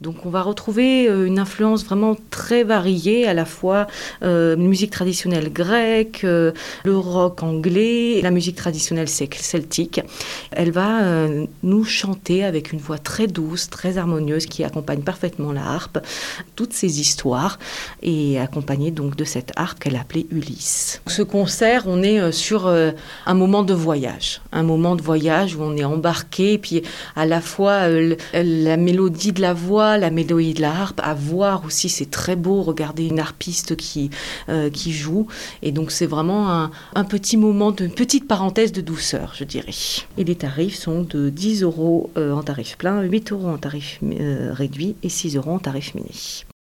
Donc on va retrouver une influence vraiment très variée, à la fois musique traditionnelle grecque, le rock anglais, la musique traditionnelle celtique. Elle va nous chanter avec une voix très douce, très harmonieuse, qui accompagne parfaitement la harpe, toutes ces histoires, et accompagnée donc de cette harpe qu'elle appelait Ulysse. Ce concert, on est sur un moment de voyage où on est embarqué, puis à la fois la mélodie de la voix, la mélodie de la harpe, à voir aussi, c'est très beau, regarder une harpiste qui joue, et donc c'est vraiment un petit moment, une petite parenthèse de douceur, je dirais. Et les tarifs sont de 10 € en tarif plein, 8 € en tarif réduit et 6 € en tarif mini.